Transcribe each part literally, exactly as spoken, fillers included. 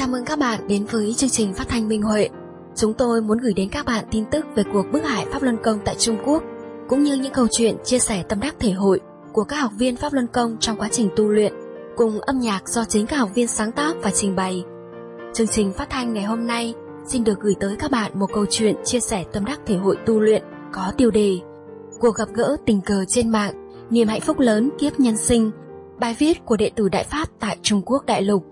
Chào mừng các bạn đến với chương trình phát thanh Minh Huệ. Chúng tôi muốn gửi đến các bạn tin tức về cuộc bức hại Pháp Luân Công tại Trung Quốc, cũng như những câu chuyện chia sẻ tâm đắc thể hội của các học viên Pháp Luân Công trong quá trình tu luyện, cùng âm nhạc do chính các học viên sáng tác và trình bày. Chương trình phát thanh ngày hôm nay xin được gửi tới các bạn một câu chuyện chia sẻ tâm đắc thể hội tu luyện có tiêu đề Cuộc gặp gỡ tình cờ trên mạng, niềm hạnh phúc lớn kiếp nhân sinh. Bài viết của đệ tử Đại Pháp tại Trung Quốc đại lục.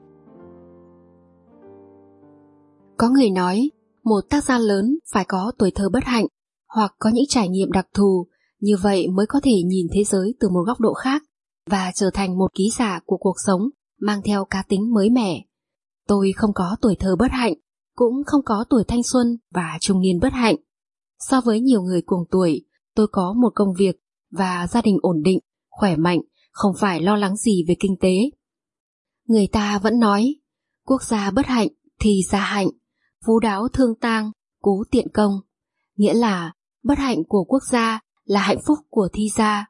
Có người nói, một tác gia lớn phải có tuổi thơ bất hạnh hoặc có những trải nghiệm đặc thù, như vậy mới có thể nhìn thế giới từ một góc độ khác và trở thành một ký giả của cuộc sống mang theo cá tính mới mẻ. Tôi không có tuổi thơ bất hạnh, cũng không có tuổi thanh xuân và trung niên bất hạnh. So với nhiều người cùng tuổi, tôi có một công việc và gia đình ổn định, khỏe mạnh, không phải lo lắng gì về kinh tế. Người ta vẫn nói, quốc gia bất hạnh thì gia hạnh, phú đáo thương tang, cú tiện công. Nghĩa là bất hạnh của quốc gia là hạnh phúc của thi gia.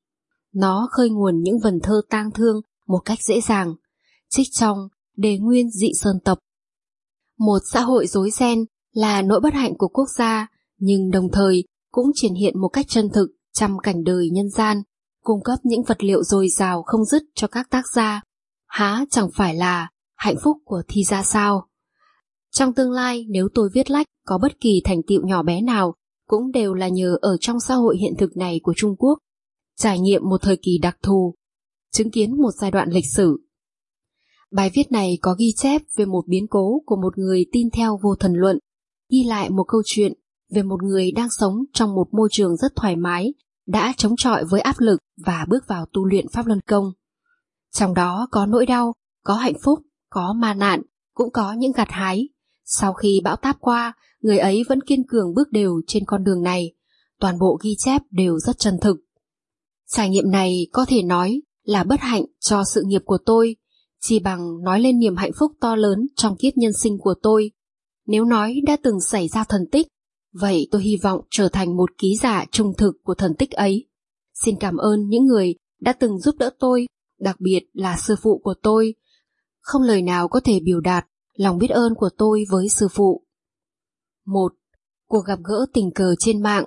Nó khơi nguồn những vần thơ tang thương một cách dễ dàng, trích trong Đề Nguyên Dị Sơn Tập. Một xã hội rối ren là nỗi bất hạnh của quốc gia, nhưng đồng thời cũng triển hiện một cách chân thực trăm cảnh đời nhân gian, cung cấp những vật liệu dồi dào không dứt cho các tác gia. Há chẳng phải là hạnh phúc của thi gia sao? Trong tương lai, nếu tôi viết lách có bất kỳ thành tựu nhỏ bé nào, cũng đều là nhờ ở trong xã hội hiện thực này của Trung Quốc, trải nghiệm một thời kỳ đặc thù, chứng kiến một giai đoạn lịch sử. Bài viết này có ghi chép về một biến cố của một người tin theo vô thần luận, ghi lại một câu chuyện về một người đang sống trong một môi trường rất thoải mái, đã chống chọi với áp lực và bước vào tu luyện Pháp Luân Công. Trong đó có nỗi đau, có hạnh phúc, có ma nạn, cũng có những gặt hái. Sau khi bão táp qua, người ấy vẫn kiên cường bước đều trên con đường này. Toàn bộ ghi chép đều rất chân thực. Trải nghiệm này có thể nói là bất hạnh cho sự nghiệp của tôi, chỉ bằng nói lên niềm hạnh phúc to lớn trong kiếp nhân sinh của tôi. Nếu nói đã từng xảy ra thần tích, vậy tôi hy vọng trở thành một ký giả trung thực của thần tích ấy. Xin cảm ơn những người đã từng giúp đỡ tôi, đặc biệt là sư phụ của tôi. Không lời nào có thể biểu đạt lòng biết ơn của tôi với sư phụ. một. Cuộc gặp gỡ tình cờ trên mạng.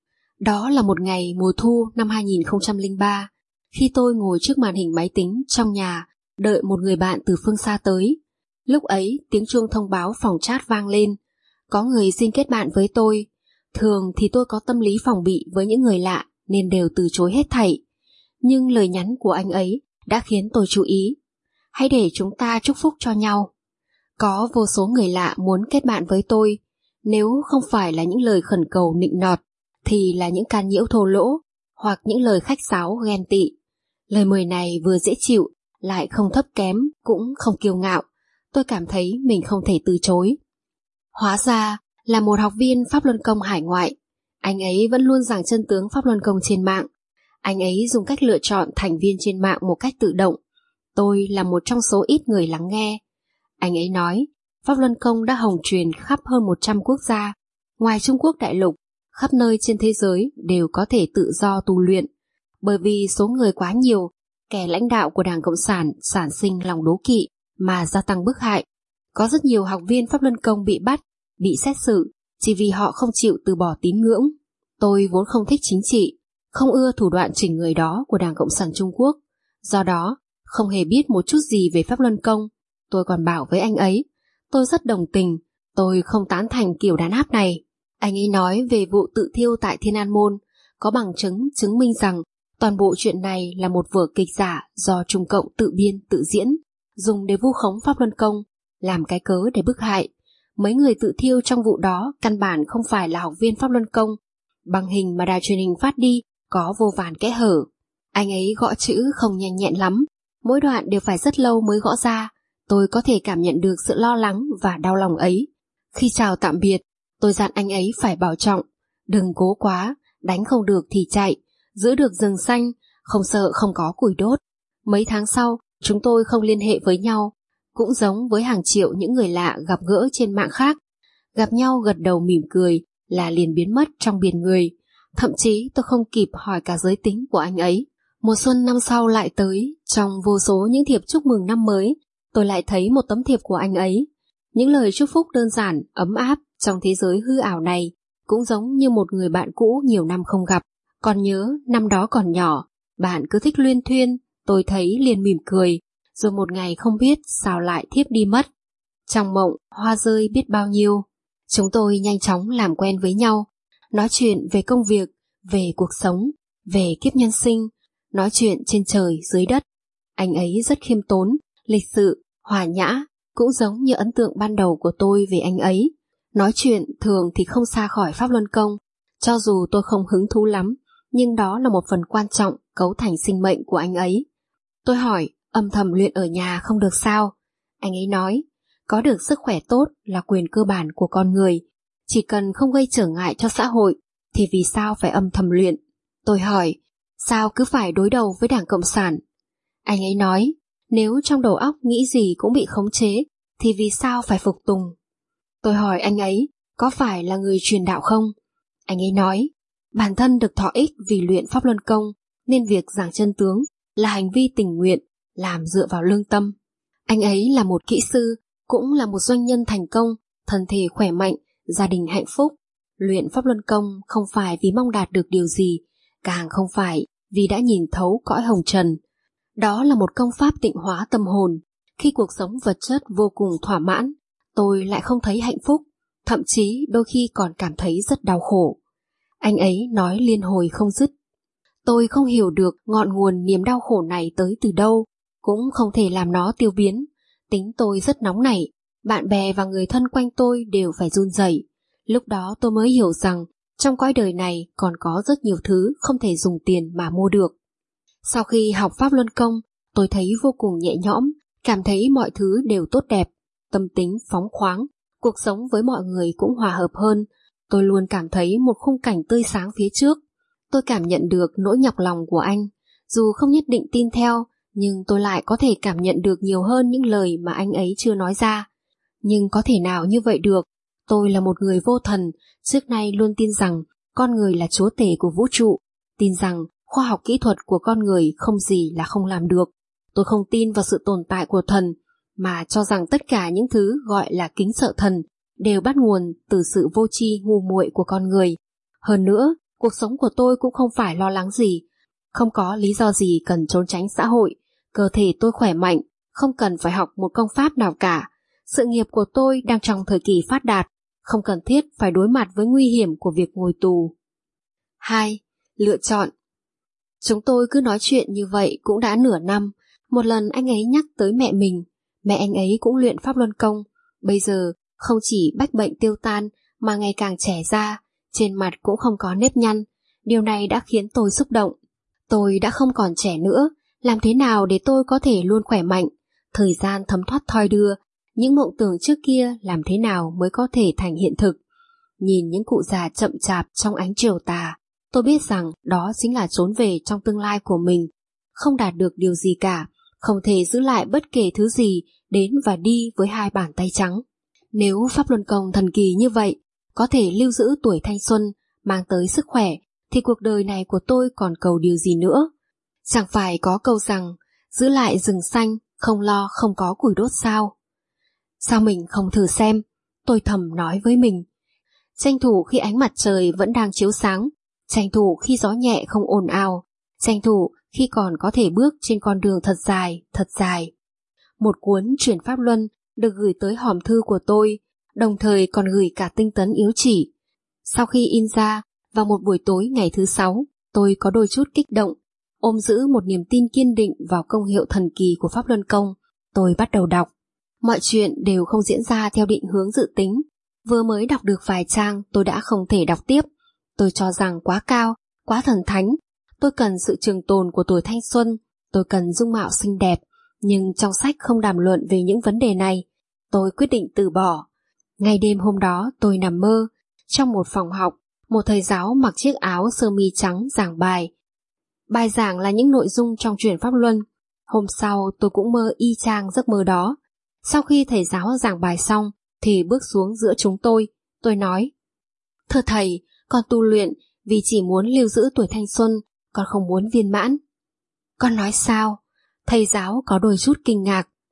Đó là một ngày mùa thu năm hai nghìn không trăm lẻ ba, khi tôi ngồi trước màn hình máy tính trong nhà, đợi một người bạn từ phương xa tới. Lúc ấy, tiếng chuông thông báo phòng chat vang lên. Có người xin kết bạn với tôi. Thường thì tôi có tâm lý phòng bị với những người lạ, nên đều từ chối hết thảy. Nhưng lời nhắn của anh ấy đã khiến tôi chú ý. Hãy để chúng ta chúc phúc cho nhau. Có vô số người lạ muốn kết bạn với tôi. Nếu không phải là những lời khẩn cầu nịnh nọt, thì là những can nhiễu thô lỗ, hoặc những lời khách sáo ghen tị. Lời mời này vừa dễ chịu, lại không thấp kém, cũng không kiêu ngạo. Tôi cảm thấy mình không thể từ chối. Hóa ra là một học viên Pháp Luân Công hải ngoại. Anh ấy vẫn luôn giảng chân tướng Pháp Luân Công trên mạng. Anh ấy dùng cách lựa chọn thành viên trên mạng một cách tự động. Tôi là một trong số ít người lắng nghe. Anh ấy nói, Pháp Luân Công đã hồng truyền khắp hơn một trăm quốc gia. Ngoài Trung Quốc đại lục, khắp nơi trên thế giới đều có thể tự do tu luyện. Bởi vì số người quá nhiều, kẻ lãnh đạo của Đảng Cộng sản sản sinh lòng đố kỵ mà gia tăng bức hại. Có rất nhiều học viên Pháp Luân Công bị bắt, bị xét xử chỉ vì họ không chịu từ bỏ tín ngưỡng. Tôi vốn không thích chính trị, không ưa thủ đoạn chỉnh người đó của Đảng Cộng sản Trung Quốc. Do đó, không hề biết một chút gì về Pháp Luân Công. Tôi còn bảo với anh ấy, tôi rất đồng tình, tôi không tán thành kiểu đàn áp này. Anh ấy nói về vụ tự thiêu tại Thiên An Môn, có bằng chứng chứng minh rằng toàn bộ chuyện này là một vở kịch giả do Trung Cộng tự biên tự diễn, dùng để vu khống Pháp Luân Công, làm cái cớ để bức hại. Mấy người tự thiêu trong vụ đó căn bản không phải là học viên Pháp Luân Công. Bằng hình mà đài truyền hình phát đi có vô vàn kẽ hở. Anh ấy gõ chữ không nhanh nhẹn lắm, mỗi đoạn đều phải rất lâu mới gõ ra. Tôi có thể cảm nhận được sự lo lắng và đau lòng ấy. Khi chào tạm biệt, tôi dặn anh ấy phải bảo trọng, đừng cố quá, đánh không được thì chạy, giữ được rừng xanh, không sợ không có củi đốt. Mấy tháng sau, chúng tôi không liên hệ với nhau, cũng giống với hàng triệu những người lạ gặp gỡ trên mạng khác. Gặp nhau gật đầu mỉm cười là liền biến mất trong biển người. Thậm chí tôi không kịp hỏi cả giới tính của anh ấy. Mùa xuân năm sau lại tới, trong vô số những thiệp chúc mừng năm mới, tôi lại thấy một tấm thiệp của anh ấy. Những lời chúc phúc đơn giản, ấm áp trong thế giới hư ảo này, cũng giống như một người bạn cũ nhiều năm không gặp. Còn nhớ năm đó còn nhỏ, bạn cứ thích luyên thuyên, tôi thấy liền mỉm cười, rồi một ngày không biết sao lại thiếp đi mất. Trong mộng, hoa rơi biết bao nhiêu. Chúng tôi nhanh chóng làm quen với nhau, nói chuyện về công việc, về cuộc sống, về kiếp nhân sinh, nói chuyện trên trời dưới đất. Anh ấy rất khiêm tốn, lịch sự, hòa nhã, cũng giống như ấn tượng ban đầu của tôi về anh ấy. Nói chuyện thường thì không xa khỏi pháp luân công, cho dù tôi không hứng thú lắm, nhưng đó là một phần quan trọng cấu thành sinh mệnh của anh ấy. Tôi hỏi, âm thầm luyện ở nhà không được sao? Anh ấy nói, có được sức khỏe tốt là quyền cơ bản của con người, chỉ cần không gây trở ngại cho xã hội, thì vì sao phải âm thầm luyện? Tôi hỏi, sao cứ phải đối đầu với Đảng Cộng sản? Anh ấy nói, nếu trong đầu óc nghĩ gì cũng bị khống chế, thì vì sao phải phục tùng? Tôi hỏi anh ấy, có phải là người truyền đạo không? Anh ấy nói, bản thân được thọ ích vì luyện pháp luân công, nên việc giảng chân tướng là hành vi tình nguyện, làm dựa vào lương tâm. Anh ấy là một kỹ sư, cũng là một doanh nhân thành công, thân thể khỏe mạnh, gia đình hạnh phúc. Luyện pháp luân công không phải vì mong đạt được điều gì, càng không phải vì đã nhìn thấu cõi hồng trần. Đó là một công pháp tịnh hóa tâm hồn. Khi cuộc sống vật chất vô cùng thỏa mãn, tôi lại không thấy hạnh phúc, thậm chí đôi khi còn cảm thấy rất đau khổ. Anh ấy nói liên hồi không dứt. Tôi không hiểu được ngọn nguồn niềm đau khổ này tới từ đâu, cũng không thể làm nó tiêu biến. Tính tôi rất nóng nảy, bạn bè và người thân quanh tôi đều phải run rẩy. Lúc đó tôi mới hiểu rằng trong cõi đời này còn có rất nhiều thứ không thể dùng tiền mà mua được. Sau khi học pháp luân công, tôi thấy vô cùng nhẹ nhõm, cảm thấy mọi thứ đều tốt đẹp, tâm tính phóng khoáng, cuộc sống với mọi người cũng hòa hợp hơn. Tôi luôn cảm thấy một khung cảnh tươi sáng phía trước. Tôi cảm nhận được nỗi nhọc lòng của anh. Dù không nhất định tin theo, nhưng tôi lại có thể cảm nhận được nhiều hơn những lời mà anh ấy chưa nói ra. Nhưng có thể nào như vậy được? Tôi là một người vô thần, trước nay luôn tin rằng con người là chúa tể của vũ trụ, tin rằng khoa học kỹ thuật của con người không gì là không làm được. Tôi không tin vào sự tồn tại của thần, mà cho rằng tất cả những thứ gọi là kính sợ thần đều bắt nguồn từ sự vô tri ngu muội của con người. Hơn nữa, cuộc sống của tôi cũng không phải lo lắng gì, không có lý do gì cần trốn tránh xã hội. Cơ thể tôi khỏe mạnh, không cần phải học một công pháp nào cả. Sự nghiệp của tôi đang trong thời kỳ phát đạt, không cần thiết phải đối mặt với nguy hiểm của việc ngồi tù. hai. Lựa chọn. Chúng tôi cứ nói chuyện như vậy cũng đã nửa năm. Một lần anh ấy nhắc tới mẹ mình. Mẹ anh ấy cũng luyện pháp luân công. Bây giờ không chỉ bách bệnh tiêu tan mà ngày càng trẻ ra, trên mặt cũng không có nếp nhăn. Điều này đã khiến tôi xúc động. Tôi đã không còn trẻ nữa, làm thế nào để tôi có thể luôn khỏe mạnh? Thời gian thấm thoát thoi đưa, những mộng tưởng trước kia làm thế nào mới có thể thành hiện thực? Nhìn những cụ già chậm chạp trong ánh chiều tà, tôi biết rằng đó chính là trốn về trong tương lai của mình. Không đạt được điều gì cả, không thể giữ lại bất kể thứ gì, đến và đi với hai bàn tay trắng. Nếu pháp luân công thần kỳ như vậy, có thể lưu giữ tuổi thanh xuân, mang tới sức khỏe, thì cuộc đời này của tôi còn cầu điều gì nữa? Chẳng phải có câu rằng, giữ lại rừng xanh, không lo không có củi đốt sao? Sao mình không thử xem? Tôi thầm nói với mình. Tranh thủ khi ánh mặt trời vẫn đang chiếu sáng, tranh thủ khi gió nhẹ không ồn ào, tranh thủ khi còn có thể bước trên con đường thật dài, thật dài. Một cuốn Chuyển Pháp Luân được gửi tới hòm thư của tôi, đồng thời còn gửi cả tinh tấn yếu chỉ. Sau khi in ra, vào một buổi tối ngày thứ sáu, tôi có đôi chút kích động, ôm giữ một niềm tin kiên định vào công hiệu thần kỳ của Pháp Luân Công. Tôi bắt đầu đọc. Mọi chuyện đều không diễn ra theo định hướng dự tính. Vừa mới đọc được vài trang tôi đã không thể đọc tiếp. Tôi cho rằng quá cao, quá thần thánh. Tôi cần sự trường tồn của tuổi thanh xuân, tôi cần dung mạo xinh đẹp. Nhưng trong sách không đàm luận về những vấn đề này. Tôi quyết định từ bỏ. Ngay đêm hôm đó tôi nằm mơ. Trong một phòng học, một thầy giáo mặc chiếc áo sơ mi trắng giảng bài. Bài giảng là những nội dung trong Chuyển Pháp Luân. Hôm sau tôi cũng mơ y chang giấc mơ đó. Sau khi thầy giáo giảng bài xong thì bước xuống giữa chúng tôi. Tôi nói, thưa thầy, con tu luyện vì chỉ muốn lưu giữ tuổi thanh xuân, con không muốn viên mãn. Con nói sao? Thầy giáo có đôi chút kinh ngạc.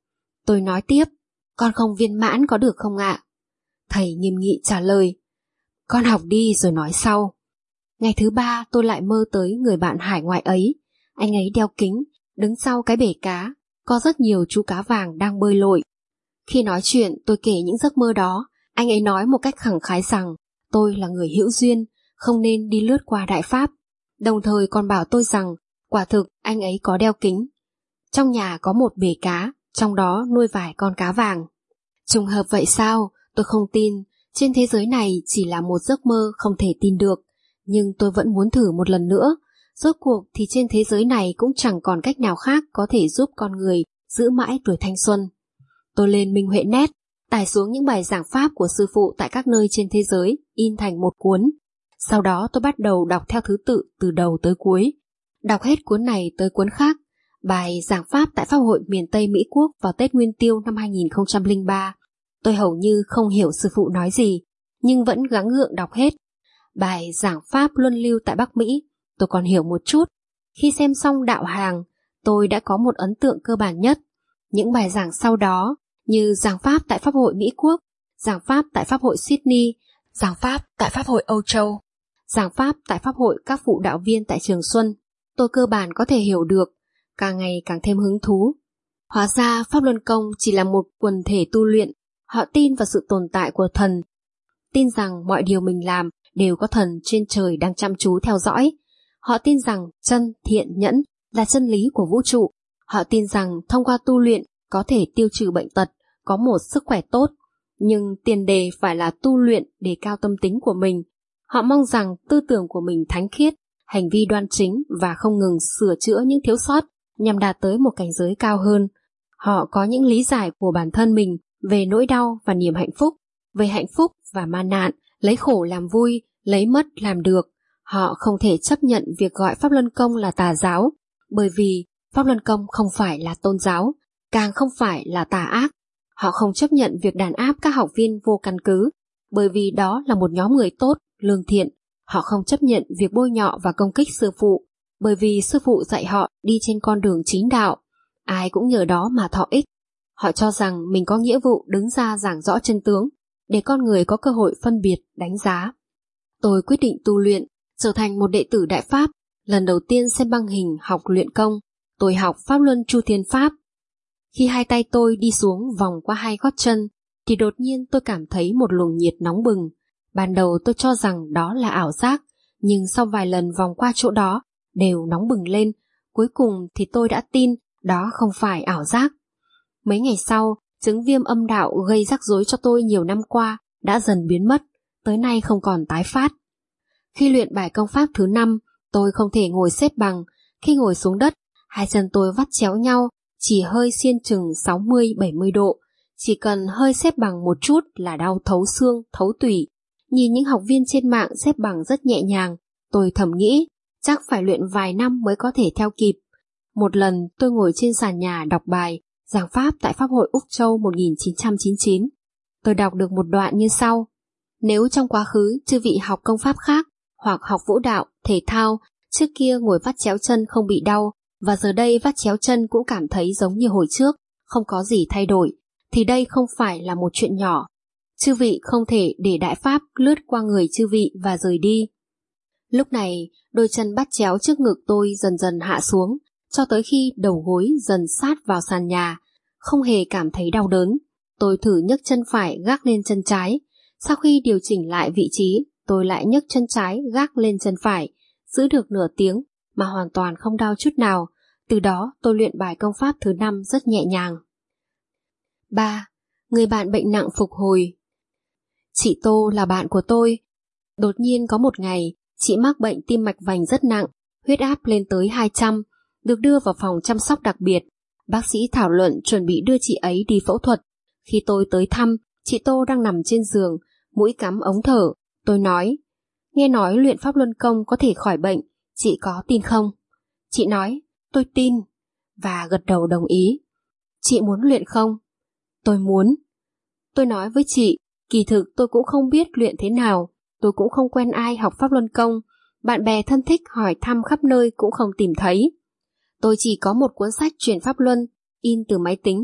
Tôi nói tiếp, con không viên mãn có được không ạ? Thầy nghiêm nghị trả lời, con học đi rồi nói sau. Ngày thứ ba tôi lại mơ tới người bạn hải ngoại ấy. Anh ấy đeo kính, đứng sau cái bể cá, có rất nhiều chú cá vàng đang bơi lội. Khi nói chuyện tôi kể những giấc mơ đó, anh ấy nói một cách khẳng khái rằng tôi là người hữu duyên, không nên đi lướt qua Đại Pháp. Đồng thời còn bảo tôi rằng quả thực anh ấy có đeo kính. Trong nhà có một bể cá, trong đó nuôi vài con cá vàng. Trùng hợp vậy sao? Tôi không tin. Trên thế giới này chỉ là một giấc mơ không thể tin được. Nhưng tôi vẫn muốn thử một lần nữa. Rốt cuộc thì trên thế giới này cũng chẳng còn cách nào khác có thể giúp con người giữ mãi tuổi thanh xuân. Tôi lên Minh Huệ Net, tải xuống những bài giảng pháp của sư phụ tại các nơi trên thế giới, in thành một cuốn. Sau đó tôi bắt đầu đọc theo thứ tự từ đầu tới cuối. Đọc hết cuốn này tới cuốn khác. Bài giảng pháp tại Pháp hội miền Tây Mỹ Quốc vào Tết Nguyên Tiêu năm hai nghìn không trăm lẻ ba. Tôi hầu như không hiểu sư phụ nói gì, nhưng vẫn gắng gượng đọc hết. Bài giảng pháp luân lưu tại Bắc Mỹ, tôi còn hiểu một chút. Khi xem xong đạo hàng, tôi đã có một ấn tượng cơ bản nhất. Những bài giảng sau đó, như giảng pháp tại Pháp hội Mỹ Quốc, giảng pháp tại Pháp hội Sydney, giảng pháp tại Pháp hội Âu Châu, giảng pháp tại Pháp hội các phụ đạo viên tại Trường Xuân, tôi cơ bản có thể hiểu được, càng ngày càng thêm hứng thú. Hóa ra Pháp Luân Công chỉ là một quần thể tu luyện, họ tin vào sự tồn tại của thần, tin rằng mọi điều mình làm đều có thần trên trời đang chăm chú theo dõi. Họ tin rằng chân, thiện, nhẫn là chân lý của vũ trụ. Họ tin rằng thông qua tu luyện có thể tiêu trừ bệnh tật, có một sức khỏe tốt. Nhưng tiền đề phải là tu luyện đề cao tâm tính của mình. Họ mong rằng tư tưởng của mình thánh khiết, hành vi đoan chính và không ngừng sửa chữa những thiếu sót nhằm đạt tới một cảnh giới cao hơn. Họ có những lý giải của bản thân mình về nỗi đau và niềm hạnh phúc, về hạnh phúc và man nạn, lấy khổ làm vui, lấy mất làm được. Họ không thể chấp nhận việc gọi Pháp Luân Công là tà giáo, bởi vì Pháp Luân Công không phải là tôn giáo, càng không phải là tà ác. Họ không chấp nhận việc đàn áp các học viên vô căn cứ, bởi vì đó là một nhóm người tốt, lương thiện. Họ không chấp nhận việc bôi nhọ và công kích sư phụ, bởi vì sư phụ dạy họ đi trên con đường chính đạo. Ai cũng nhờ đó mà thọ ích. Họ cho rằng mình có nghĩa vụ đứng ra giảng rõ chân tướng, để con người có cơ hội phân biệt, đánh giá. Tôi quyết định tu luyện, trở thành một đệ tử Đại Pháp. Lần đầu tiên xem băng hình học luyện công, tôi học Pháp Luân Chu Thiên Pháp. Khi hai tay tôi đi xuống vòng qua hai gót chân, thì đột nhiên tôi cảm thấy một luồng nhiệt nóng bừng. Ban đầu tôi cho rằng đó là ảo giác, nhưng sau vài lần vòng qua chỗ đó, đều nóng bừng lên. Cuối cùng thì tôi đã tin đó không phải ảo giác. Mấy ngày sau, chứng viêm âm đạo gây rắc rối cho tôi nhiều năm qua đã dần biến mất, tới nay không còn tái phát. Khi luyện bài công pháp thứ năm, tôi không thể ngồi xếp bằng. Khi ngồi xuống đất, hai chân tôi vắt chéo nhau, chỉ hơi xiên chừng sáu mươi bảy mươi độ. Chỉ cần hơi xếp bằng một chút là đau thấu xương, thấu tủy. Nhìn những học viên trên mạng xếp bằng rất nhẹ nhàng, tôi thầm nghĩ chắc phải luyện vài năm mới có thể theo kịp. Một lần tôi ngồi trên sàn nhà đọc bài giảng pháp tại Pháp hội Úc Châu một nghìn chín trăm chín mươi chín. Tôi đọc được một đoạn như sau: nếu trong quá khứ chư vị học công pháp khác hoặc học vũ đạo, thể thao, trước kia ngồi vắt chéo chân không bị đau, và giờ đây vắt chéo chân cũng cảm thấy giống như hồi trước, không có gì thay đổi, thì đây không phải là một chuyện nhỏ. Chư vị không thể để đại pháp lướt qua người chư vị và rời đi. Lúc này, đôi chân bắt chéo trước ngực tôi dần dần hạ xuống, cho tới khi đầu gối dần sát vào sàn nhà, không hề cảm thấy đau đớn. Tôi thử nhấc chân phải gác lên chân trái. Sau khi điều chỉnh lại vị trí, tôi lại nhấc chân trái gác lên chân phải, giữ được nửa tiếng mà hoàn toàn không đau chút nào. Từ đó tôi luyện bài công pháp thứ năm rất nhẹ nhàng. ba. Người bạn bệnh nặng phục hồi. Chị Tô là bạn của tôi. Đột nhiên có một ngày, chị mắc bệnh tim mạch vành rất nặng, huyết áp lên tới hai trăm, được đưa vào phòng chăm sóc đặc biệt. Bác sĩ thảo luận chuẩn bị đưa chị ấy đi phẫu thuật. Khi tôi tới thăm, chị Tô đang nằm trên giường, mũi cắm ống thở. Tôi nói, nghe nói luyện pháp luân công có thể khỏi bệnh, chị có tin không? Chị nói, tôi tin, và gật đầu đồng ý. Chị muốn luyện không? Tôi muốn. Tôi nói với chị, kỳ thực tôi cũng không biết luyện thế nào, tôi cũng không quen ai học pháp luân công, bạn bè thân thích hỏi thăm khắp nơi cũng không tìm thấy. Tôi chỉ có một cuốn sách truyền pháp luân, in từ máy tính.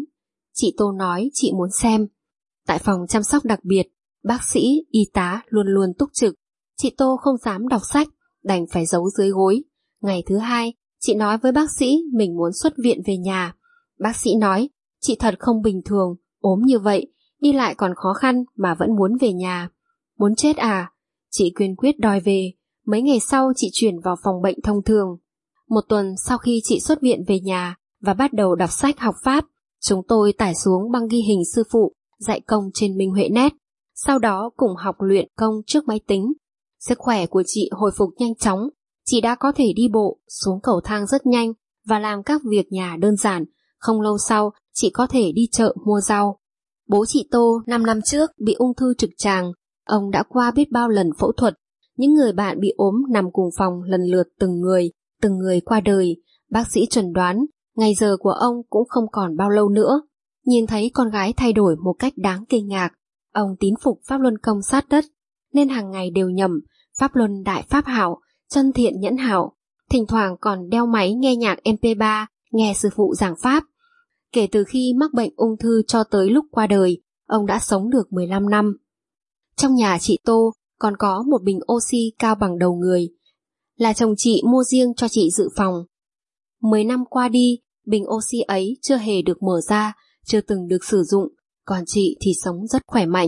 chị Tô nói chị muốn xem. Tại phòng chăm sóc đặc biệt, bác sĩ, y tá luôn luôn túc trực. Chị Tô không dám đọc sách, đành phải giấu dưới gối. Ngày thứ hai, chị nói với bác sĩ mình muốn xuất viện về nhà. Bác sĩ nói, chị thật không bình thường, ốm như vậy, đi lại còn khó khăn mà vẫn muốn về nhà. Muốn chết à? Chị kiên quyết đòi về. Mấy ngày sau chị chuyển vào phòng bệnh thông thường. Một tuần sau khi chị xuất viện về nhà và bắt đầu đọc sách học Pháp, chúng tôi tải xuống băng ghi hình sư phụ dạy công trên Minh Huệ Net. Sau đó cùng học luyện công trước máy tính. Sức khỏe của chị hồi phục nhanh chóng. Chị đã có thể đi bộ, xuống cầu thang rất nhanh và làm các việc nhà đơn giản. Không lâu sau, chị có thể đi chợ mua rau. Bố chị Tô năm năm trước bị ung thư trực tràng. Ông đã qua biết bao lần phẫu thuật. Những người bạn bị ốm nằm cùng phòng lần lượt từng người, từng người qua đời. Bác sĩ chuẩn đoán, ngày giờ của ông cũng không còn bao lâu nữa. Nhìn thấy con gái thay đổi một cách đáng kinh ngạc, ông tín phục pháp luân công sát đất, nên hàng ngày đều nhầm pháp luân đại pháp hảo, chân thiện nhẫn hảo. Thỉnh thoảng còn đeo máy nghe nhạc em pê ba, nghe sư phụ giảng pháp. Kể từ khi mắc bệnh ung thư cho tới lúc qua đời, ông đã sống được mười lăm năm. Trong nhà chị Tô còn có một bình oxy cao bằng đầu người, là chồng chị mua riêng cho chị dự phòng. Mười năm qua đi, bình oxy ấy chưa hề được mở ra, chưa từng được sử dụng, còn chị thì sống rất khỏe mạnh.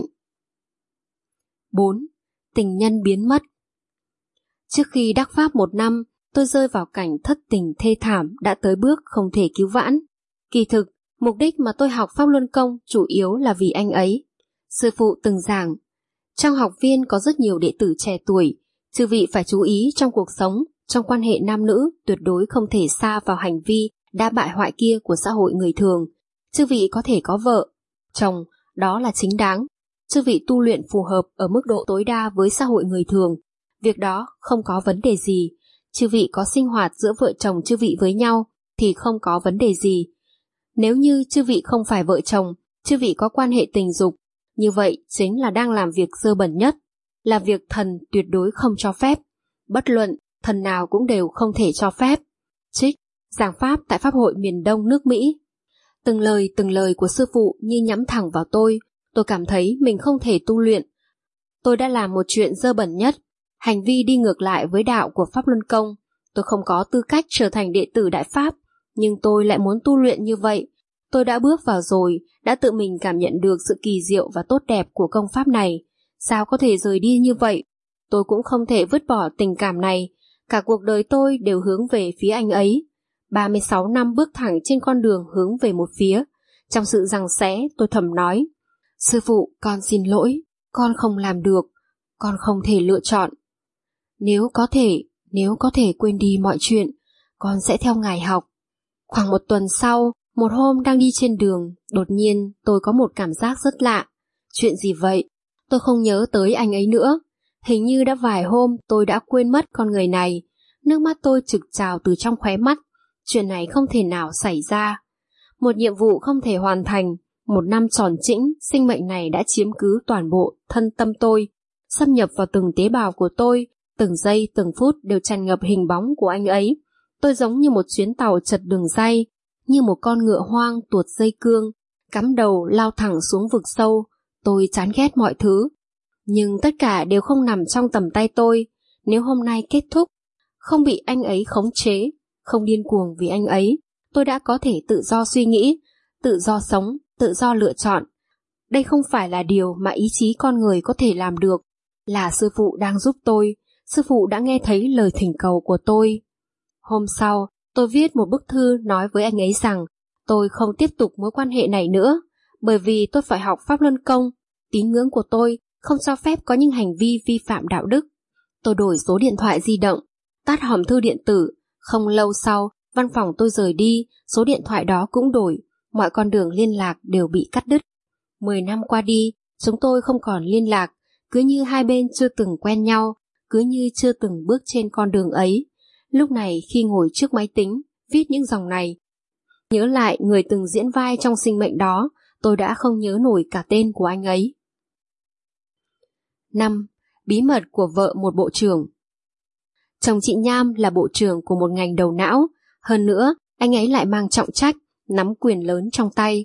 bốn. Tình nhân biến mất. Trước khi đắc pháp một năm, tôi rơi vào cảnh thất tình thê thảm đã tới bước không thể cứu vãn. Kỳ thực, mục đích mà tôi học pháp luân công chủ yếu là vì anh ấy. Sư phụ từng giảng, trong học viên có rất nhiều đệ tử trẻ tuổi, chư vị phải chú ý trong cuộc sống, trong quan hệ nam nữ tuyệt đối không thể sa vào hành vi đã bại hoại kia của xã hội người thường. Chư vị có thể có vợ, chồng, đó là chính đáng. Chư vị tu luyện phù hợp ở mức độ tối đa với xã hội người thường, việc đó không có vấn đề gì. Chư vị có sinh hoạt giữa vợ chồng chư vị với nhau thì không có vấn đề gì. Nếu như chư vị không phải vợ chồng, chư vị có quan hệ tình dục, như vậy chính là đang làm việc dơ bẩn nhất, là việc thần tuyệt đối không cho phép. Bất luận, thần nào cũng đều không thể cho phép. Trích, giảng pháp tại Pháp hội miền Đông nước Mỹ. Từng lời từng lời của sư phụ như nhắm thẳng vào tôi, tôi cảm thấy mình không thể tu luyện. Tôi đã làm một chuyện dơ bẩn nhất, hành vi đi ngược lại với đạo của Pháp Luân Công. Tôi không có tư cách trở thành đệ tử Đại Pháp, nhưng tôi lại muốn tu luyện như vậy. Tôi đã bước vào rồi, đã tự mình cảm nhận được sự kỳ diệu và tốt đẹp của công pháp này. Sao có thể rời đi như vậy? Tôi cũng không thể vứt bỏ tình cảm này. Cả cuộc đời tôi đều hướng về phía anh ấy. ba mươi sáu năm bước thẳng trên con đường hướng về một phía. Trong sự giằng xé, tôi thầm nói, sư phụ, con xin lỗi, con không làm được, con không thể lựa chọn. Nếu có thể, nếu có thể quên đi mọi chuyện, con sẽ theo ngài học. Khoảng một tuần sau, một hôm đang đi trên đường, đột nhiên tôi có một cảm giác rất lạ. Chuyện gì vậy? Tôi không nhớ tới anh ấy nữa. Hình như đã vài hôm tôi đã quên mất con người này. Nước mắt tôi trực trào từ trong khóe mắt. Chuyện này không thể nào xảy ra. Một nhiệm vụ không thể hoàn thành. Một năm tròn trĩnh, sinh mệnh này đã chiếm cứ toàn bộ thân tâm tôi, xâm nhập vào từng tế bào của tôi. Từng giây từng phút đều tràn ngập hình bóng của anh ấy. Tôi giống như một chuyến tàu chật đường ray, như một con ngựa hoang tuột dây cương, cắm đầu lao thẳng xuống vực sâu. Tôi chán ghét mọi thứ, nhưng tất cả đều không nằm trong tầm tay tôi. Nếu hôm nay kết thúc, không bị anh ấy khống chế, không điên cuồng vì anh ấy, tôi đã có thể tự do suy nghĩ, tự do sống, tự do lựa chọn. Đây không phải là điều mà ý chí con người có thể làm được. Là sư phụ đang giúp tôi. Sư phụ đã nghe thấy lời thỉnh cầu của tôi. Hôm sau, tôi viết một bức thư nói với anh ấy rằng tôi không tiếp tục mối quan hệ này nữa, bởi vì tôi phải học Pháp Luân Công. Tín ngưỡng của tôi không cho phép có những hành vi vi phạm đạo đức. Tôi đổi số điện thoại di động, tắt hòm thư điện tử. Không lâu sau, văn phòng tôi rời đi, số điện thoại đó cũng đổi, mọi con đường liên lạc đều bị cắt đứt. Mười năm qua đi, chúng tôi không còn liên lạc, cứ như hai bên chưa từng quen nhau, cứ như chưa từng bước trên con đường ấy. Lúc này khi ngồi trước máy tính, viết những dòng này, nhớ lại người từng diễn vai trong sinh mệnh đó, tôi đã không nhớ nổi cả tên của anh ấy. năm. Bí mật của vợ một bộ trưởng. Chồng chị Nham là bộ trưởng của một ngành đầu não, hơn nữa, anh ấy lại mang trọng trách, nắm quyền lớn trong tay.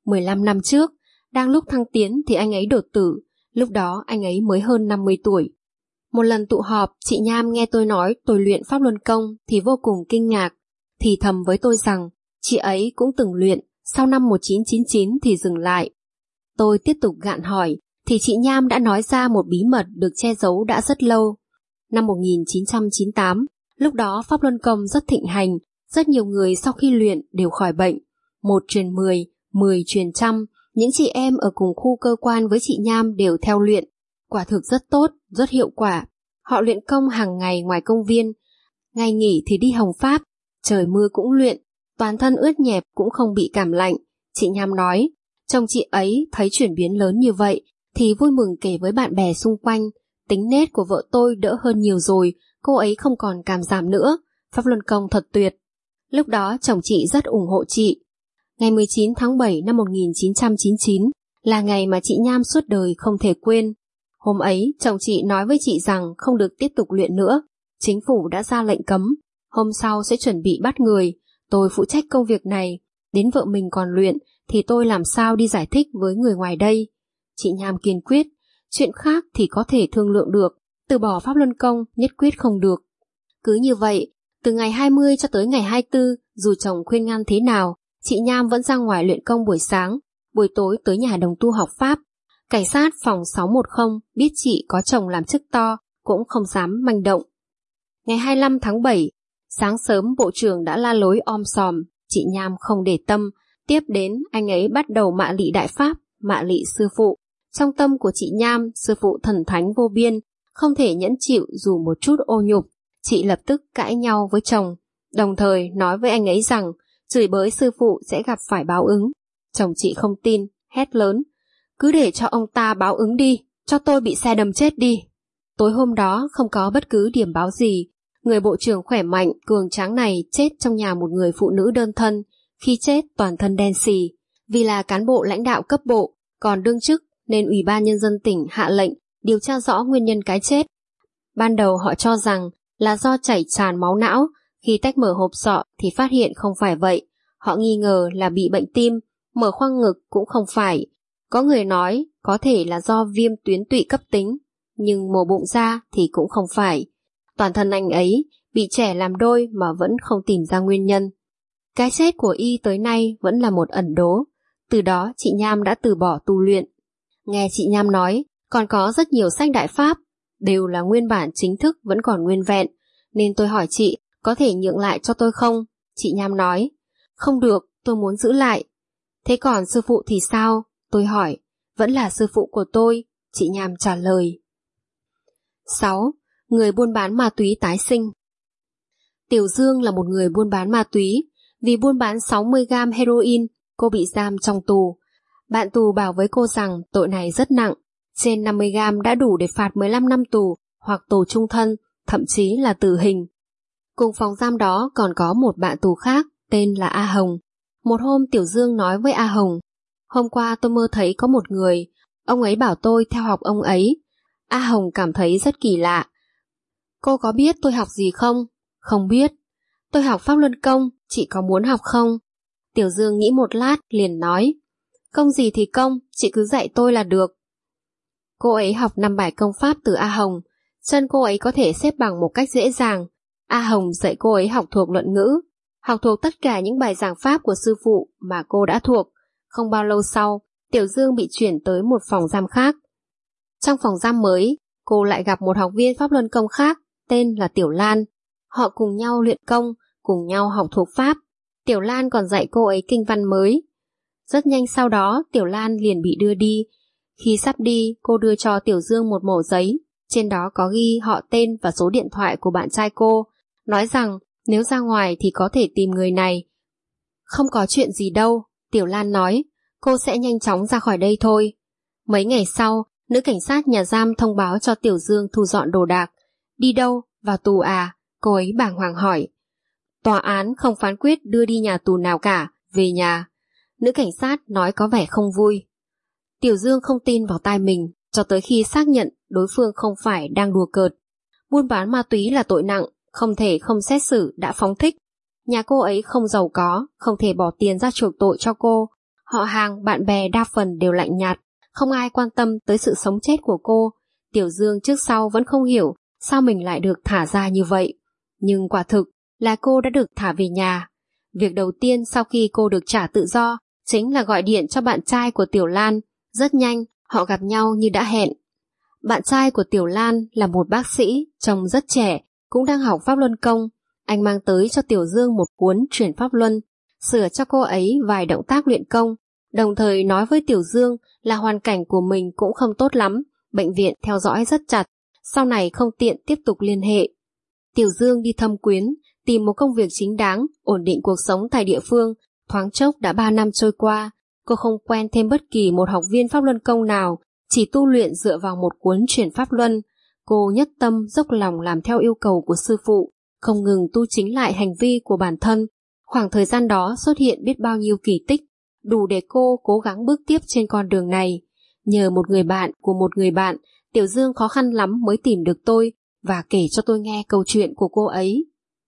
mười lăm năm trước, đang lúc thăng tiến thì anh ấy đột tử, lúc đó anh ấy mới hơn năm mươi tuổi. Một lần tụ họp, chị Nham nghe tôi nói tôi luyện Pháp Luân Công thì vô cùng kinh ngạc, thì thầm với tôi rằng chị ấy cũng từng luyện, sau năm một nghìn chín trăm chín mươi chín thì dừng lại. Tôi tiếp tục gạn hỏi, thì chị Nham đã nói ra một bí mật được che giấu đã rất lâu. Năm một nghìn chín trăm chín mươi tám, lúc đó Pháp Luân Công rất thịnh hành, rất nhiều người sau khi luyện đều khỏi bệnh. Một truyền mười, mười truyền trăm, những chị em ở cùng khu cơ quan với chị Nham đều theo luyện. Quả thực rất tốt, rất hiệu quả. Họ luyện công hàng ngày ngoài công viên, ngày nghỉ thì đi Hồng Pháp, trời mưa cũng luyện, toàn thân ướt nhẹp cũng không bị cảm lạnh. Chị Nham nói, chồng chị ấy thấy chuyển biến lớn như vậy thì vui mừng kể với bạn bè xung quanh. Tính nết của vợ tôi đỡ hơn nhiều rồi, cô ấy không còn cảm giảm nữa, Pháp Luân Công thật tuyệt. Lúc đó chồng chị rất ủng hộ chị. Ngày mười chín tháng bảy năm một nghìn chín trăm chín mươi chín là ngày mà chị Nham suốt đời không thể quên. Hôm ấy chồng chị nói với chị rằng không được tiếp tục luyện nữa, chính phủ đã ra lệnh cấm, hôm sau sẽ chuẩn bị bắt người, tôi phụ trách công việc này, đến vợ mình còn luyện thì tôi làm sao đi giải thích với người ngoài đây. Chị Nham kiên quyết, chuyện khác thì có thể thương lượng được, từ bỏ Pháp Luân Công nhất quyết không được. Cứ như vậy, từ ngày hai mươi cho tới ngày hai mươi tư, dù chồng khuyên ngăn thế nào, chị Nham vẫn ra ngoài luyện công buổi sáng, buổi tối tới nhà đồng tu học Pháp. Cảnh sát phòng sáu một không biết chị có chồng làm chức to, cũng không dám manh động. Ngày hai mươi lăm tháng bảy, sáng sớm bộ trưởng đã la lối om sòm, chị Nham không để tâm, tiếp đến anh ấy bắt đầu mạ lị Đại Pháp, mạ lị sư phụ. Trong tâm của chị Nham, sư phụ thần thánh vô biên, không thể nhẫn chịu dù một chút ô nhục. Chị lập tức cãi nhau với chồng, đồng thời nói với anh ấy rằng chửi bới sư phụ sẽ gặp phải báo ứng. Chồng chị không tin, hét lớn, cứ để cho ông ta báo ứng đi, cho tôi bị xe đâm chết đi. Tối hôm đó không có bất cứ điểm báo gì, người bộ trưởng khỏe mạnh, cường tráng này chết trong nhà một người phụ nữ đơn thân, khi chết toàn thân đen xì. Vì là cán bộ lãnh đạo cấp bộ, còn đương chức nên Ủy ban Nhân dân tỉnh hạ lệnh điều tra rõ nguyên nhân cái chết. Ban đầu họ cho rằng là do chảy tràn máu não, khi tách mở hộp sọ thì phát hiện không phải vậy. Họ nghi ngờ là bị bệnh tim, mở khoang ngực cũng không phải. Có người nói có thể là do viêm tuyến tụy cấp tính, nhưng mổ bụng ra thì cũng không phải. Toàn thân anh ấy bị trẻ làm đôi mà vẫn không tìm ra nguyên nhân. Cái chết của y tới nay vẫn là một ẩn đố. Từ đó chị Nham đã từ bỏ tu luyện. Nghe chị Nham nói, còn có rất nhiều sách Đại Pháp, đều là nguyên bản chính thức vẫn còn nguyên vẹn, nên tôi hỏi chị có thể nhượng lại cho tôi không? Chị Nham nói, không được, tôi muốn giữ lại. Thế còn sư phụ thì sao? Tôi hỏi, vẫn là sư phụ của tôi, chị Nham trả lời. sáu. Người buôn bán ma túy tái sinh. Tiểu Dương là một người buôn bán ma túy. Vì buôn bán sáu mươi gam heroin, cô bị giam trong tù. Bạn tù bảo với cô rằng tội này rất nặng, trên năm mươi gam đã đủ để phạt mười lăm năm tù hoặc tù chung thân, thậm chí là tử hình. Cùng phòng giam đó còn có một bạn tù khác, tên là A Hồng. Một hôm Tiểu Dương nói với A Hồng, hôm qua tôi mơ thấy có một người, ông ấy bảo tôi theo học ông ấy. A Hồng cảm thấy rất kỳ lạ. Cô có biết tôi học gì không? Không biết. Tôi học Pháp Luân Công, chị có muốn học không? Tiểu Dương nghĩ một lát liền nói, công gì thì công, chị cứ dạy tôi là được. Cô ấy học năm bài công pháp từ A Hồng, chân cô ấy có thể xếp bằng một cách dễ dàng. A Hồng dạy cô ấy học thuộc luận ngữ, học thuộc tất cả những bài giảng pháp của sư phụ mà cô đã thuộc. Không bao lâu sau, Tiểu Dương bị chuyển tới một phòng giam khác. Trong phòng giam mới, cô lại gặp một học viên Pháp Luân Công khác, tên là Tiểu Lan. Họ cùng nhau luyện công, cùng nhau học thuộc pháp. Tiểu Lan còn dạy cô ấy kinh văn mới. Rất nhanh sau đó, Tiểu Lan liền bị đưa đi. Khi sắp đi, cô đưa cho Tiểu Dương một mẩu giấy, trên đó có ghi họ tên và số điện thoại của bạn trai cô, nói rằng nếu ra ngoài thì có thể tìm người này. Không có chuyện gì đâu, Tiểu Lan nói, cô sẽ nhanh chóng ra khỏi đây thôi. Mấy ngày sau, nữ cảnh sát nhà giam thông báo cho Tiểu Dương thu dọn đồ đạc. Đi đâu? Vào tù à? Cô ấy bàng hoàng hỏi. Tòa án không phán quyết đưa đi nhà tù nào cả, về nhà. Nữ cảnh sát nói có vẻ không vui. Tiểu Dương không tin vào tai mình, cho tới khi xác nhận đối phương không phải đang đùa cợt. Buôn bán ma túy là tội nặng, không thể không xét xử đã phóng thích. Nhà cô ấy không giàu có, không thể bỏ tiền ra chuộc tội cho cô. Họ hàng, bạn bè đa phần đều lạnh nhạt, không ai quan tâm tới sự sống chết của cô. Tiểu Dương trước sau vẫn không hiểu sao mình lại được thả ra như vậy. Nhưng quả thực là cô đã được thả về nhà. Việc đầu tiên sau khi cô được trả tự do chính là gọi điện cho bạn trai của Tiểu Lan. Rất nhanh, họ gặp nhau như đã hẹn. Bạn trai của Tiểu Lan là một bác sĩ, trông rất trẻ, cũng đang học Pháp Luân Công. Anh mang tới cho Tiểu Dương một cuốn Chuyển Pháp Luân, sửa cho cô ấy vài động tác luyện công, đồng thời nói với Tiểu Dương là hoàn cảnh của mình cũng không tốt lắm, bệnh viện theo dõi rất chặt, sau này không tiện tiếp tục liên hệ. Tiểu Dương đi thâm quyến, tìm một công việc chính đáng, ổn định cuộc sống tại địa phương. Thoáng chốc đã ba năm trôi qua, cô không quen thêm bất kỳ một học viên Pháp Luân Công nào, chỉ tu luyện dựa vào một cuốn Chuyển Pháp Luân. Cô nhất tâm dốc lòng làm theo yêu cầu của sư phụ, không ngừng tu chính lại hành vi của bản thân. Khoảng thời gian đó xuất hiện biết bao nhiêu kỳ tích, đủ để cô cố gắng bước tiếp trên con đường này. Nhờ một người bạn của một người bạn, Tiểu Dương khó khăn lắm mới tìm được tôi và kể cho tôi nghe câu chuyện của cô ấy.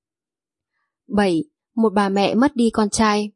bảy. Một bà mẹ mất đi con trai.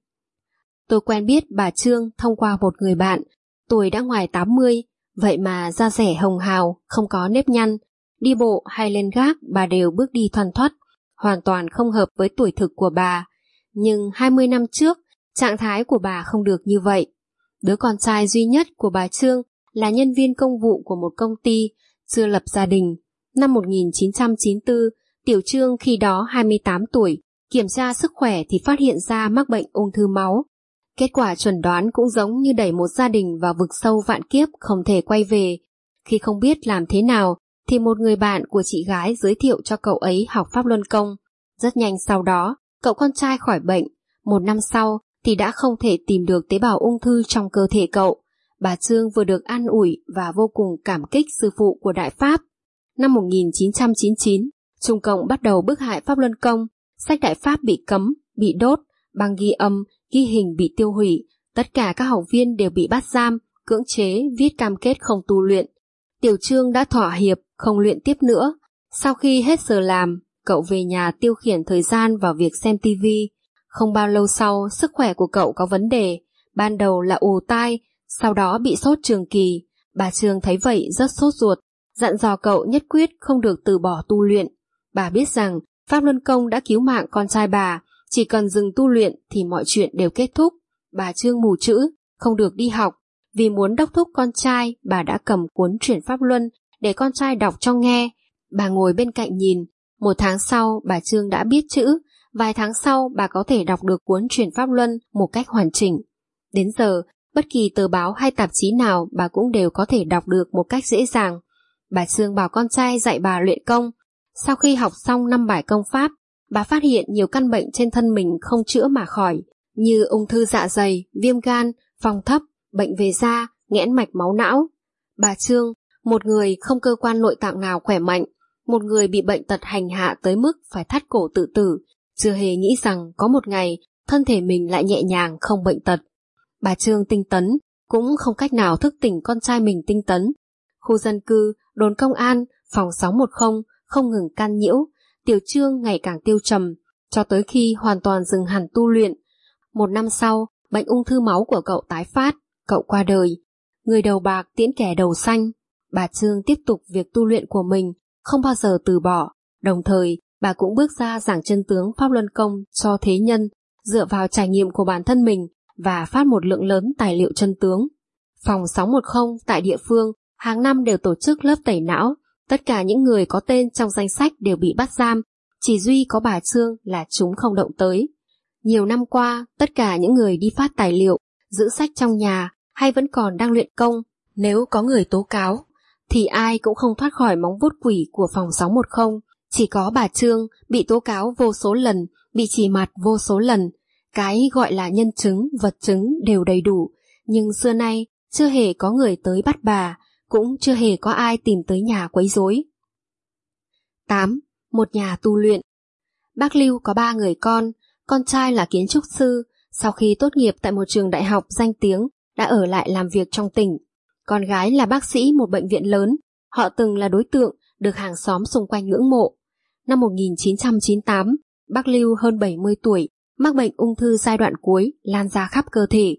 Tôi quen biết bà Trương thông qua một người bạn, tuổi đã ngoài tám mươi, vậy mà da dẻ hồng hào, không có nếp nhăn. Đi bộ hay lên gác bà đều bước đi thoăn thoắt, hoàn toàn không hợp với tuổi thực của bà. Nhưng hai mươi năm trước, trạng thái của bà không được như vậy. Đứa con trai duy nhất của bà Trương là nhân viên công vụ của một công ty, chưa lập gia đình. Năm một nghìn chín trăm chín mươi tư, Tiểu Trương khi đó hai mươi tám tuổi, kiểm tra sức khỏe thì phát hiện ra mắc bệnh ung thư máu. Kết quả chuẩn đoán cũng giống như đẩy một gia đình vào vực sâu vạn kiếp không thể quay về. Khi không biết làm thế nào, thì một người bạn của chị gái giới thiệu cho cậu ấy học Pháp Luân Công. Rất nhanh sau đó, cậu con trai khỏi bệnh. Một năm sau thì đã không thể tìm được tế bào ung thư trong cơ thể cậu. Bà Trương vừa được an ủi và vô cùng cảm kích sư phụ của Đại Pháp. Năm một nghìn chín trăm chín mươi chín, Trung Cộng bắt đầu bức hại Pháp Luân Công. Sách Đại Pháp bị cấm, bị đốt, băng ghi âm, ghi hình bị tiêu hủy. Tất cả các học viên đều bị bắt giam, cưỡng chế, viết cam kết không tu luyện. Tiểu Trương đã thỏa hiệp, không luyện tiếp nữa. Sau khi hết giờ làm, cậu về nhà tiêu khiển thời gian vào việc xem tivi. Không bao lâu sau, sức khỏe của cậu có vấn đề. Ban đầu là ù tai, sau đó bị sốt trường kỳ. Bà Trương thấy vậy rất sốt ruột, dặn dò cậu nhất quyết không được từ bỏ tu luyện. Bà biết rằng Pháp Luân Công đã cứu mạng con trai bà, chỉ cần dừng tu luyện thì mọi chuyện đều kết thúc. Bà Trương mù chữ, không được đi học. Vì muốn đốc thúc con trai, bà đã cầm cuốn Chuyển Pháp Luân để con trai đọc cho nghe. Bà ngồi bên cạnh nhìn. Một tháng sau, bà Trương đã biết chữ. Vài tháng sau, bà có thể đọc được cuốn Chuyển Pháp Luân một cách hoàn chỉnh. Đến giờ, bất kỳ tờ báo hay tạp chí nào bà cũng đều có thể đọc được một cách dễ dàng. Bà Trương bảo con trai dạy bà luyện công. Sau khi học xong năm bài công pháp, bà phát hiện nhiều căn bệnh trên thân mình không chữa mà khỏi, như ung thư dạ dày, viêm gan, phong thấp, bệnh về da, nghẽn mạch máu não. Bà Trương, một người không cơ quan nội tạng nào khỏe mạnh, một người bị bệnh tật hành hạ tới mức phải thắt cổ tự tử, chưa hề nghĩ rằng có một ngày thân thể mình lại nhẹ nhàng không bệnh tật. Bà Trương tinh tấn, cũng không cách nào thức tỉnh con trai mình tinh tấn. Khu dân cư, đồn công an, phòng sáu một không không ngừng can nhiễu. Tiểu Trương ngày càng tiêu trầm, cho tới khi hoàn toàn dừng hẳn tu luyện. Một năm sau, bệnh ung thư máu của cậu tái phát, cậu qua đời. Người đầu bạc tiễn kẻ đầu xanh. Bà Trương tiếp tục việc tu luyện của mình, không bao giờ từ bỏ. Đồng thời, bà cũng bước ra giảng chân tướng Pháp Luân Công cho thế nhân, dựa vào trải nghiệm của bản thân mình và phát một lượng lớn tài liệu chân tướng. Phòng sáu một không tại địa phương hàng năm đều tổ chức lớp tẩy não. Tất cả những người có tên trong danh sách đều bị bắt giam, chỉ duy có bà Trương là chúng không động tới. Nhiều năm qua, tất cả những người đi phát tài liệu, giữ sách trong nhà hay vẫn còn đang luyện công, nếu có người tố cáo, thì ai cũng không thoát khỏi móng vuốt quỷ của phòng sáu một không. Chỉ có bà Trương bị tố cáo vô số lần, bị chỉ mặt vô số lần. Cái gọi là nhân chứng, vật chứng đều đầy đủ, nhưng xưa nay chưa hề có người tới bắt bà, cũng chưa hề có ai tìm tới nhà quấy rối. tám. Một nhà tu luyện. Bác Lưu có ba người con, con trai là kiến trúc sư, sau khi tốt nghiệp tại một trường đại học danh tiếng, đã ở lại làm việc trong tỉnh. Con gái là bác sĩ một bệnh viện lớn, họ từng là đối tượng được hàng xóm xung quanh ngưỡng mộ. Năm một nghìn chín trăm chín mươi tám, bác Lưu hơn bảy mươi tuổi, mắc bệnh ung thư giai đoạn cuối lan ra khắp cơ thể.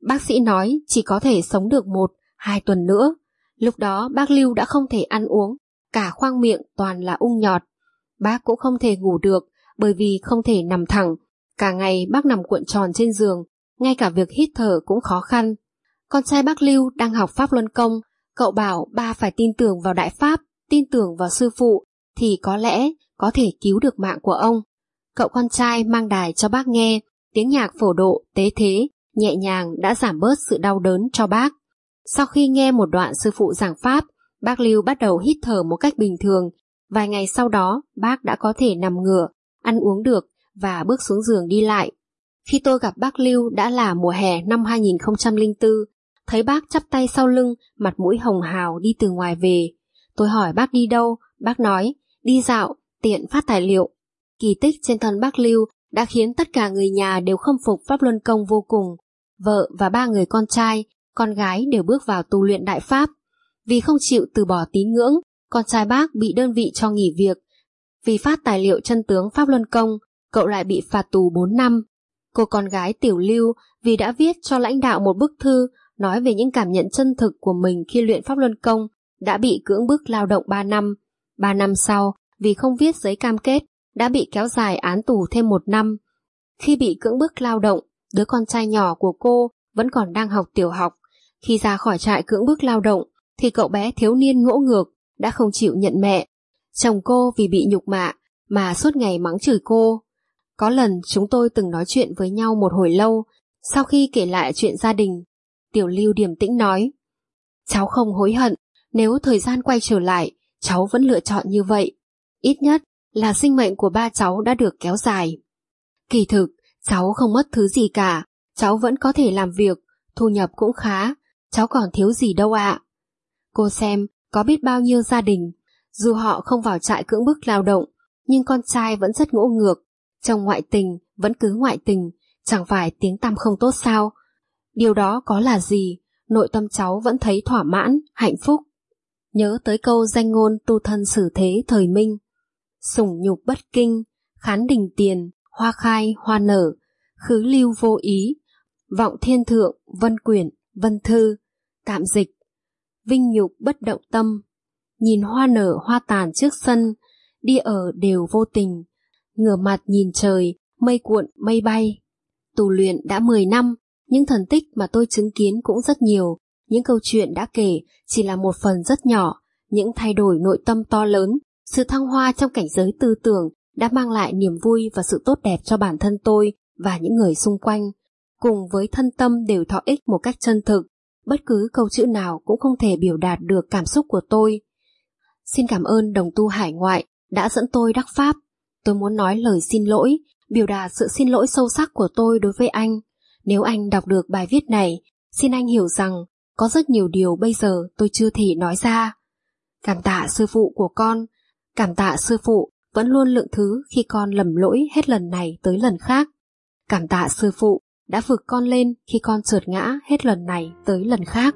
Bác sĩ nói chỉ có thể sống được một, hai tuần nữa. Lúc đó bác Lưu đã không thể ăn uống, cả khoang miệng toàn là ung nhọt. Bác cũng không thể ngủ được bởi vì không thể nằm thẳng. Cả ngày bác nằm cuộn tròn trên giường, ngay cả việc hít thở cũng khó khăn. Con trai bác Lưu đang học Pháp Luân Công, cậu bảo ba phải tin tưởng vào Đại Pháp, tin tưởng vào sư phụ, thì có lẽ có thể cứu được mạng của ông. Cậu con trai mang đài cho bác nghe, tiếng nhạc phổ độ, tế thế, nhẹ nhàng đã giảm bớt sự đau đớn cho bác. Sau khi nghe một đoạn sư phụ giảng Pháp, bác Lưu bắt đầu hít thở một cách bình thường. Vài ngày sau đó, bác đã có thể nằm ngửa, ăn uống được và bước xuống giường đi lại. Khi tôi gặp bác Lưu đã là mùa hè năm hai nghìn không trăm lẻ bốn, thấy bác chắp tay sau lưng, mặt mũi hồng hào đi từ ngoài về. Tôi hỏi bác đi đâu, bác nói, đi dạo, tiện phát tài liệu. Kỳ tích trên thân bác Lưu đã khiến tất cả người nhà đều khâm phục Pháp Luân Công vô cùng. Vợ và ba người con trai, con gái đều bước vào tu luyện Đại Pháp. Vì không chịu từ bỏ tín ngưỡng, con trai bác bị đơn vị cho nghỉ việc. Vì phát tài liệu chân tướng Pháp Luân Công, cậu lại bị phạt tù bốn năm. Cô con gái Tiểu Lưu vì đã viết cho lãnh đạo một bức thư nói về những cảm nhận chân thực của mình khi luyện Pháp Luân Công, đã bị cưỡng bức lao động ba năm. ba năm sau, vì không viết giấy cam kết, đã bị kéo dài án tù thêm một năm. Khi bị cưỡng bức lao động, đứa con trai nhỏ của cô vẫn còn đang học tiểu học. Khi ra khỏi trại cưỡng bức lao động, thì cậu bé thiếu niên ngỗ ngược, đã không chịu nhận mẹ. Chồng cô vì bị nhục mạ mà suốt ngày mắng chửi cô. Có lần chúng tôi từng nói chuyện với nhau một hồi lâu. Sau khi kể lại chuyện gia đình, Tiểu Lưu điềm tĩnh nói, cháu không hối hận, nếu thời gian quay trở lại, cháu vẫn lựa chọn như vậy. Ít nhất là sinh mệnh của ba cháu đã được kéo dài. Kỳ thực, cháu không mất thứ gì cả, cháu vẫn có thể làm việc, thu nhập cũng khá, cháu còn thiếu gì đâu ạ. Cô xem, có biết bao nhiêu gia đình, dù họ không vào trại cưỡng bức lao động, nhưng con trai vẫn rất ngỗ ngược, chồng ngoại tình vẫn cứ ngoại tình, chẳng phải tiếng tăm không tốt sao? Điều đó có là gì, nội tâm cháu vẫn thấy thỏa mãn, hạnh phúc. Nhớ tới câu danh ngôn tu thân xử thế thời Minh, sủng nhục bất kinh, khán đình tiền, hoa khai hoa nở, khứ lưu vô ý, vọng thiên thượng, vân quyển, vân thư, tạm dịch, vinh nhục bất động tâm, nhìn hoa nở hoa tàn trước sân, đi ở đều vô tình, ngửa mặt nhìn trời, mây cuộn mây bay. Tu luyện đã mười năm, những thần tích mà tôi chứng kiến cũng rất nhiều, những câu chuyện đã kể chỉ là một phần rất nhỏ, những thay đổi nội tâm to lớn, sự thăng hoa trong cảnh giới tư tưởng đã mang lại niềm vui và sự tốt đẹp cho bản thân tôi và những người xung quanh, cùng với thân tâm đều thọ ích một cách chân thực. Bất cứ câu chữ nào cũng không thể biểu đạt được cảm xúc của tôi. Xin cảm ơn đồng tu hải ngoại đã dẫn tôi đắc pháp. Tôi muốn nói lời xin lỗi, biểu đạt sự xin lỗi sâu sắc của tôi đối với anh. Nếu anh đọc được bài viết này, xin anh hiểu rằng có rất nhiều điều bây giờ tôi chưa thể nói ra. Cảm tạ sư phụ của con, cảm tạ sư phụ vẫn luôn lượng thứ khi con lầm lỗi hết lần này tới lần khác. Cảm tạ sư phụ đã vực con lên khi con trượt ngã hết lần này tới lần khác.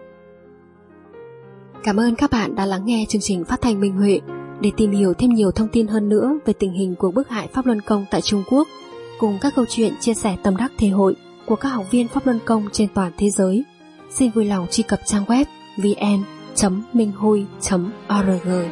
Cảm ơn các bạn đã lắng nghe chương trình phát thanh Minh Huệ. Để tìm hiểu thêm nhiều thông tin hơn nữa về tình hình cuộc bức hại Pháp Luân Công tại Trung Quốc, cùng các câu chuyện chia sẻ tâm đắc thể hội của các học viên Pháp Luân Công trên toàn thế giới, xin vui lòng truy cập trang web vn chấm minh hui chấm org.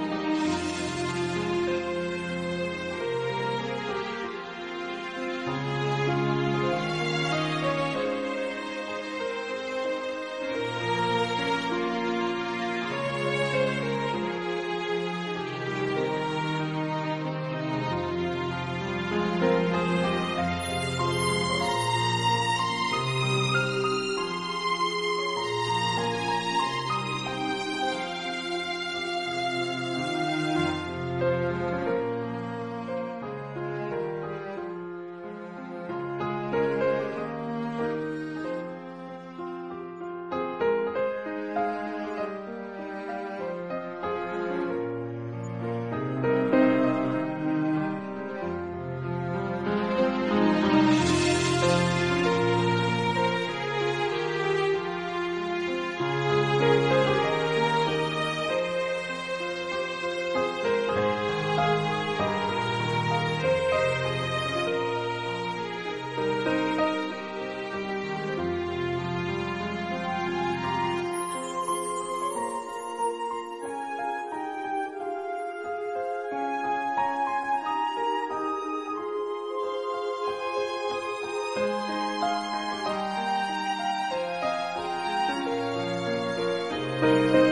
Thank you.